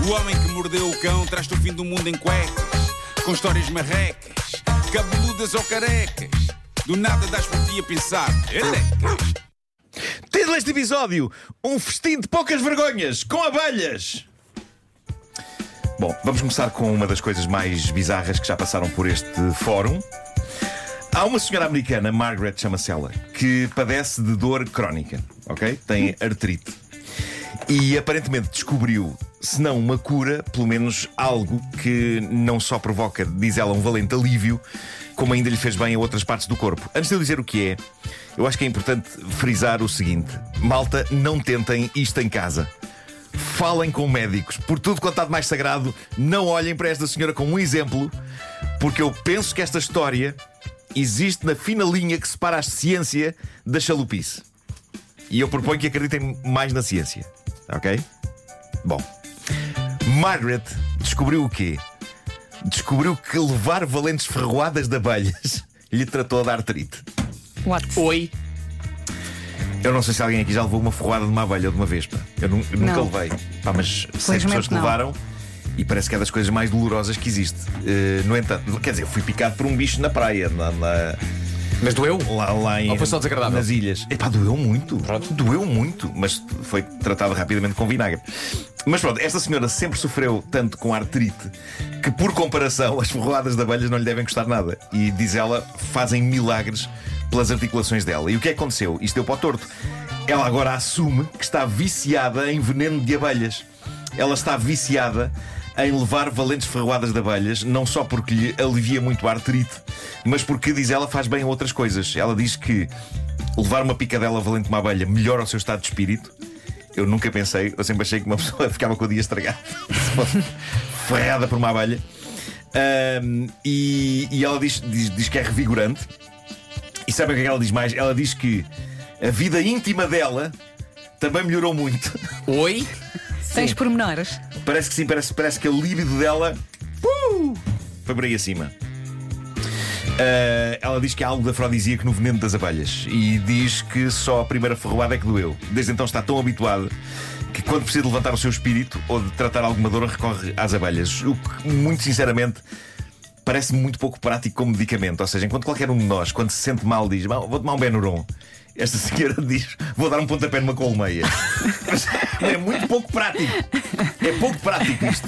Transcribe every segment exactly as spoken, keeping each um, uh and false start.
O homem que mordeu o cão traz-te o fim do mundo em cuecas, com histórias marrecas, cabeludas ou carecas. Do nada das por ti a pensar, elecas. Título deste episódio: um festim de poucas vergonhas com abelhas. Bom, vamos começar com uma das coisas mais bizarras que já passaram por este fórum. Há uma senhora americana, Margaret chama-se ela, que padece de dor crónica, ok? Tem artrite. E aparentemente descobriu, se não uma cura, pelo menos algo que não só provoca, diz ela, um valente alívio, como ainda lhe fez bem a outras partes do corpo. Antes de eu dizer o que é, eu acho que é importante frisar o seguinte: malta, não tentem isto em casa. Falem com médicos. Por tudo quanto há de mais sagrado, não olhem para esta senhora como um exemplo, porque eu penso que esta história existe na fina linha que separa a ciência da chalupice. E eu proponho que acreditem mais na ciência, ok? Bom, Margaret descobriu o quê? Descobriu que levar valentes ferroadas de abelhas lhe tratou de artrite. What? Oi. Eu não sei se alguém aqui já levou uma ferroada de uma abelha ou de uma vespa. Eu, nu eu nunca Não. levei. Pá, mas sei Felizmente pessoas que não. levaram e parece que é das coisas mais dolorosas que existe. Uh, no entanto, quer dizer, eu fui picado por um bicho na praia, na, na, Mas doeu? lá, lá em, Ou foi só desagradável? nas ilhas. Epá, doeu muito. Pronto. Doeu muito, mas foi tratado rapidamente com vinagre. Mas pronto, esta senhora sempre sofreu tanto com artrite que, por comparação, as ferroadas de abelhas não lhe devem custar nada. E, diz ela, fazem milagres pelas articulações dela. E o que é que aconteceu? Isto deu para o torto. Ela agora assume que está viciada em veneno de abelhas. Ela está viciada em levar valentes ferroadas de abelhas, não só porque lhe alivia muito a artrite, mas porque, diz ela, faz bem a outras coisas. Ela diz que levar uma picadela valente de uma abelha melhora o seu estado de espírito. Eu nunca pensei, eu sempre achei que uma pessoa ficava com o dia estragado se fosse ferrada por uma abelha. Um, e, e ela diz, diz, diz que é revigorante. E sabe o que é que ela diz mais? Ela diz que a vida íntima dela também melhorou muito. Oi? Tens pormenores? Parece que sim, parece, parece que a libido dela uh, foi por aí acima. Uh, ela diz que há algo de afrodisíaco no veneno das abelhas e diz que só a primeira ferroada é que doeu. Desde então está tão habituada que, quando precisa de levantar o seu espírito ou de tratar alguma dor, recorre às abelhas. O que, muito sinceramente, parece-me muito pouco prático como medicamento. Ou seja, enquanto qualquer um de nós, quando se sente mal, diz: vou tomar um Benuron, esta senhora diz: vou dar um pontapé numa colmeia. Mas é muito pouco prático. É pouco prático isto.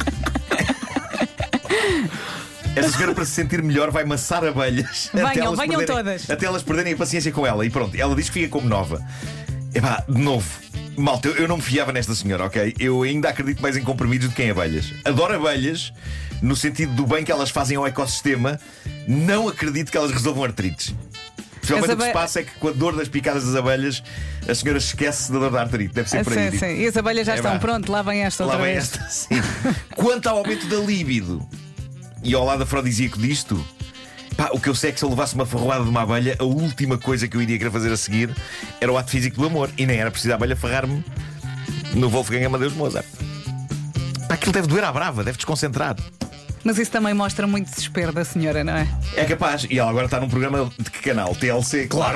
Esta senhora, para se sentir melhor, vai maçar abelhas. Venham, até elas venham perderem, todas. Até elas perderem a paciência com ela. E pronto, ela diz que fica como nova. Epá, de novo, malta, eu, eu não me fiava nesta senhora, ok? Eu ainda acredito mais em comprimidos do que em abelhas. Adoro abelhas, no sentido do bem que elas fazem ao ecossistema. Não acredito que elas resolvam artrites. Principalmente As o que se abe- passa é que, com a dor das picadas das abelhas, a senhora esquece da dor da artrite. Deve ser Ah, por aí. sim, digo. sim. E as abelhas já É estão. vá. Pronto, lá vem esta Lá outra vem vez. esta, sim. Quanto ao aumento da libido e ao lado afrodisíaco disto, pá, o que eu sei é que, se eu levasse uma ferroada de uma abelha, a última coisa que eu iria querer fazer a seguir era o ato físico do amor. E nem era preciso a abelha ferrar-me no Wolfgang Amadeus Mozart. Pá, aquilo deve doer à brava, deve desconcentrar. Mas isso também mostra muito desespero da senhora, não é? É capaz. E ela agora está num programa de que canal? T L C, claro.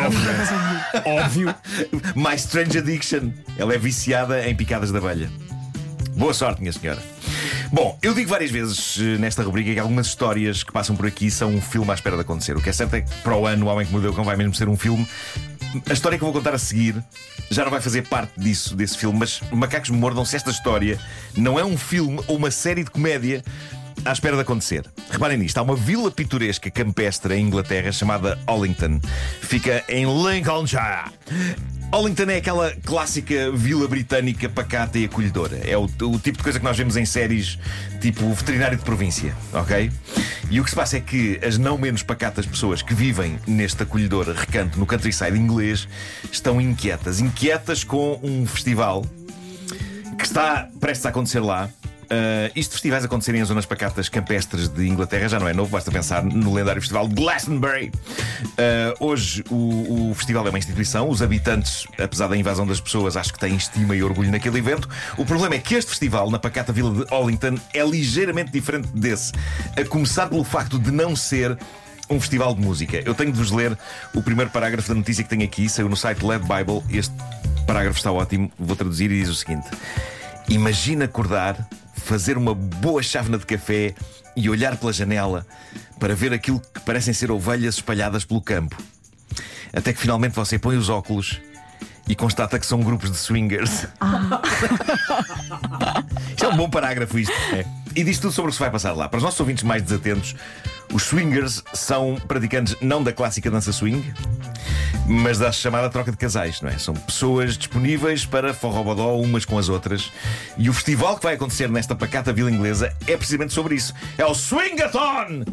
Óbvio. My Strange Addiction. Ela é viciada em picadas de abelha. Boa sorte, minha senhora. Bom, eu digo várias vezes eh, nesta rubrica que algumas histórias que passam por aqui são um filme à espera de acontecer. O que é certo é que, para o ano, O Homem que Mordeu o Cão vai mesmo ser um filme. A história que eu vou contar a seguir já não vai fazer parte disso, desse filme. Mas, macacos me mordam, se esta história não é um filme ou uma série de comédia à espera de acontecer. Reparem nisto, há uma vila pitoresca campestre em Inglaterra chamada Ollington. Fica em Lincolnshire. Ollington é aquela clássica vila britânica pacata e acolhedora. É o, o tipo de coisa que nós vemos em séries tipo Veterinário de Província, ok? E o que se passa é que as não menos pacatas pessoas que vivem neste acolhedor recanto no countryside inglês estão inquietas. Inquietas com um festival que está prestes a acontecer lá. Uh, isto de festivais acontecerem em zonas pacatas campestres de Inglaterra já não é novo, basta pensar no lendário festival de Glastonbury. Uh, hoje o, o festival é uma instituição, os habitantes, apesar da invasão das pessoas, acho que têm estima e orgulho naquele evento. O problema é que este festival, na pacata vila de Ollington, é ligeiramente diferente desse, a começar pelo facto de não ser um festival de música. Eu tenho de vos ler o primeiro parágrafo da notícia que tenho aqui, saiu no site Led Bible. Este parágrafo está ótimo, vou traduzir e diz o seguinte: imagina acordar fazer uma boa chávena de café e olhar pela janela para ver aquilo que parecem ser ovelhas espalhadas pelo campo. Até que finalmente você põe os óculos e constata que são grupos de swingers. Ah. Isto é um bom parágrafo, isto. É. E diz tudo sobre o que se vai passar lá. Para os nossos ouvintes mais desatentos, os swingers são praticantes não da clássica dança swing, mas da chamada troca de casais, não é? São pessoas disponíveis para forrobodó umas com as outras. E o festival que vai acontecer nesta pacata vila inglesa é precisamente sobre isso. É o Swingathon!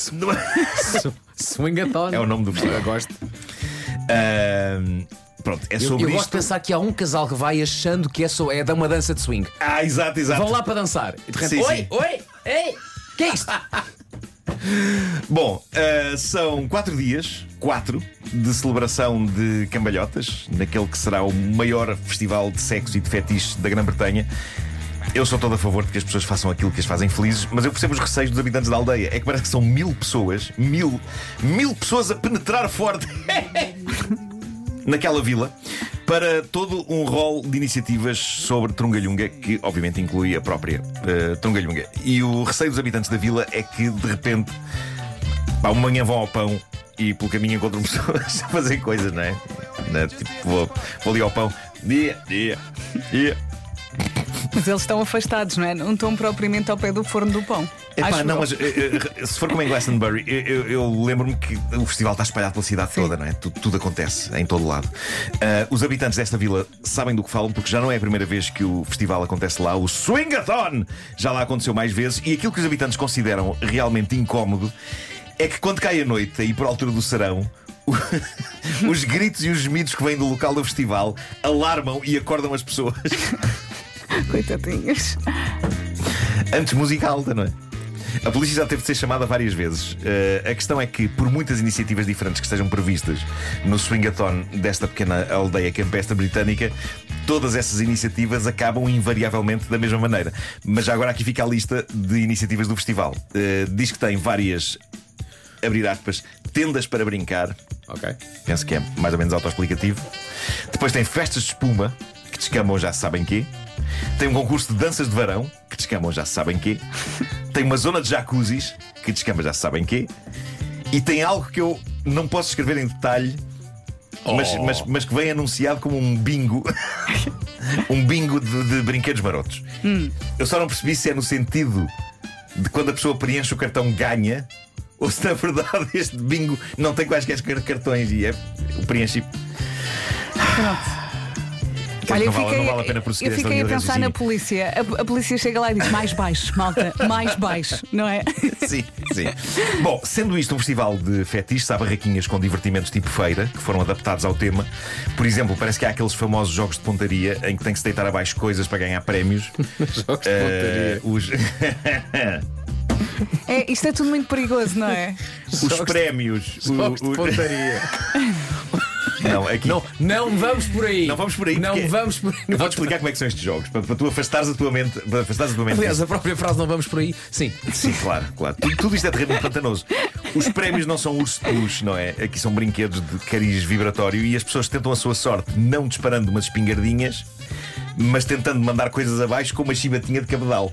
Swingathon. É o nome do festival. Eu gosto. Uh, pronto, é sobre Eu, eu isto. gosto de pensar que há um casal que vai achando que é, só, é uma dança de swing. Ah, exato, exato. Vão lá para dançar. E de repente, Sim, oi, sim. oi, ei, que é isto? Bom, uh, são quatro dias, quatro, de celebração de cambalhotas, naquele que será o maior festival de sexo e de fetiche da Grã-Bretanha. Eu sou todo a favor de que as pessoas façam aquilo que as fazem felizes, mas eu percebo os receios dos habitantes da aldeia. É que parece que são mil pessoas, mil, mil pessoas a penetrar forte naquela vila, para todo um rol de iniciativas sobre Trungalhunga, que obviamente inclui a própria uh, Trungalhunga. E o receio dos habitantes da vila é que de repente, pá, uma manhã vão ao pão e pelo caminho encontram pessoas a fazer coisas, não é? Não é? Tipo, vou, vou ali ao pão, dia, dia, dia. Mas eles estão afastados, não é? Não estão propriamente ao pé do forno do pão. Epá, Acho não, eu. mas eh, se for como em Glastonbury, eu, eu- eu lembro-me que o festival está espalhado pela cidade Sim. toda, não é? Tudo, tudo acontece em todo lado. Ah, os habitantes desta vila sabem do que falam, porque já não é a primeira vez que o festival acontece lá. O Swingathon já lá aconteceu mais vezes, e aquilo que os habitantes consideram realmente incómodo é que quando cai a noite, e por altura do serão, o- os gritos e os gemidos que vêm do local do festival alarmam e acordam as pessoas. Coitadinhos. Antes música alta, não é? A polícia já teve de ser chamada várias vezes. Uh, a questão é que, por muitas iniciativas diferentes que estejam previstas no Swingathon desta pequena aldeia campestre britânica, todas essas iniciativas acabam invariavelmente da mesma maneira. Mas já agora aqui fica a lista de iniciativas do festival. Uh, diz que tem várias, abrir aspas, tendas para brincar. Ok. Penso que é mais ou menos autoexplicativo. Depois tem festas de espuma, que descamam já se sabem quê. Tem um concurso de danças de varão, que descamam já se sabem quê. Tem uma zona de jacuzzis, que descamba já se sabem quê. E tem algo que eu não posso escrever em detalhe, mas, Oh. mas, mas que vem anunciado como um bingo. Um bingo de, de brinquedos marotos. Eu só não percebi se é no sentido de quando a pessoa preenche o cartão ganha, ou se na verdade este bingo não tem quaisquer cartões e é o preenche. Pronto. Quer Olha, dizer, eu não, vale, fiquei, não vale a pena prosseguir eu esta fiquei linha a de pensar na raciocínio. polícia. A, a polícia chega lá e diz: mais baixo, malta, mais baixo, não é? Sim, sim. Bom, sendo isto um festival de fetiches, há barraquinhas com divertimentos tipo feira, que foram adaptados ao tema. Por exemplo, parece que há aqueles famosos jogos de pontaria em que tem que se deitar abaixo coisas para ganhar prémios. Jogos de Eh, pontaria. os É, isto é tudo muito perigoso, não é? os Jogos de- prémios. o- Jogos de o- pontaria. Não, aqui. Não, não vamos por aí. Não vamos por aí, Não porque- vamos por aí. Eu vou-te explicar como é que são estes jogos, para, para tu afastares a tua mente. Para afastares a tua mente. Aliás, a própria frase não vamos por aí. Sim. Sim, claro, claro. Tudo, tudo isto é terreno pantanoso. Os prémios não são urso de peluche, não é? Aqui são brinquedos de cariz vibratório e as pessoas tentam a sua sorte, não disparando umas espingardinhas, mas tentando mandar coisas abaixo com uma chibatinha de cabedal.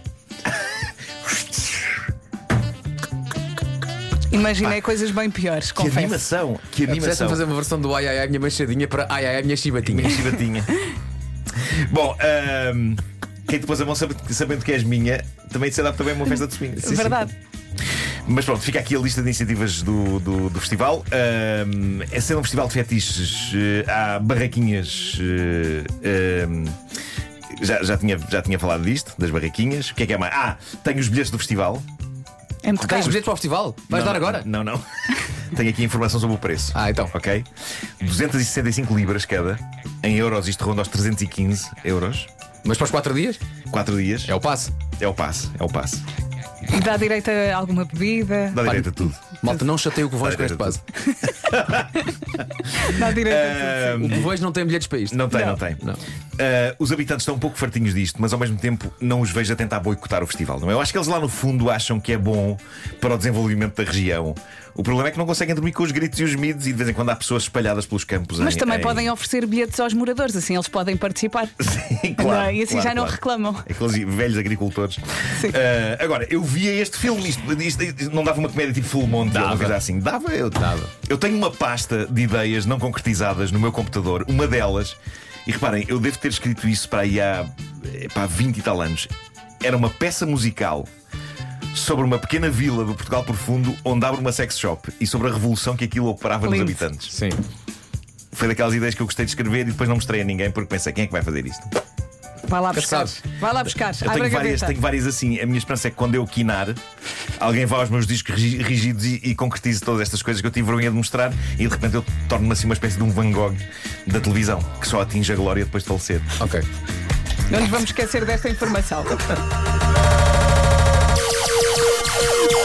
Imaginei coisas bem piores, Que confesso. animação! Que Apetece-me animação! fazer uma versão do ai ai ai minha manchadinha para ai ai ai minha chibatinha. Minha chibatinha. Bom, ahm, quem te pôs a mão sabe- sabendo que és minha, também se adapta bem a uma festa de swing. Sim, sim. Verdade. Mas pronto, fica aqui a lista de iniciativas do, do, do festival. Ahm, é sendo um festival de fetiches, eh, há barraquinhas. eh, ahm, já, já, tinha, já tinha falado disto, das barraquinhas. O que é que é mais? Ah, tenho os bilhetes do festival. É muito Tens caro. bilhetes para o festival? Vais Não, dar agora? Não, não. Tenho aqui informação sobre o preço. Ah, então. Ok? duzentas e sessenta e cinco libras cada. Em euros, isto ronda aos trezentos e quinze euros. Mas para os quatro dias? quatro dias. É o passe. É o passe, é o passe. E dá direito a alguma bebida. Dá direito a tudo. Malta, não chateio o Covões com este Dá passe. Dá direito a tudo. O Covões não tem bilhetes para isto. Não tem, não, Não. tem. Não. uh, os habitantes estão um pouco fartinhos disto, mas ao mesmo tempo não os vejo a tentar boicotar o festival, não é? Eu acho que eles lá no fundo acham que é bom para o desenvolvimento da região. O problema é que não conseguem dormir com os gritos e os midos e de vez em quando há pessoas espalhadas pelos campos. Mas em, também em... podem oferecer bilhetes aos moradores, assim eles podem participar. Sim, claro. Não, e assim claro, já não claro. reclamam. Aqueles velhos agricultores. Sim. Uh, agora, eu via este filme, isto, isto, isto não dava uma comédia tipo Full Monty ou uma coisa assim. Dava, eu Dava. Eu tenho uma pasta de ideias não concretizadas no meu computador, uma delas, e reparem, eu devo ter escrito isso para aí há, para há vinte e tal anos. Era uma peça musical sobre uma pequena vila do Portugal profundo onde abre uma sex shop e sobre a revolução que aquilo operava nos Lindo. habitantes. Sim. Foi daquelas ideias que eu gostei de escrever e depois não mostrei a ninguém porque pensei, quem é que vai fazer isto? Vai lá buscar. Caçado. Vai lá buscar. Eu Abre tenho a várias, gaveta. tenho várias assim. A minha esperança é que quando eu quinar, alguém vá aos meus discos ri- rígidos e, e concretize todas estas coisas que eu tive vergonha de mostrar e de repente eu torno-me assim uma espécie de um Van Gogh da televisão que só atinge a glória depois de falecer. Ok. Não nos vamos esquecer desta informação.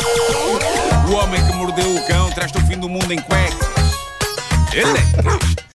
O homem que mordeu o cão traz-te o fim do mundo em cuecas. Ele é.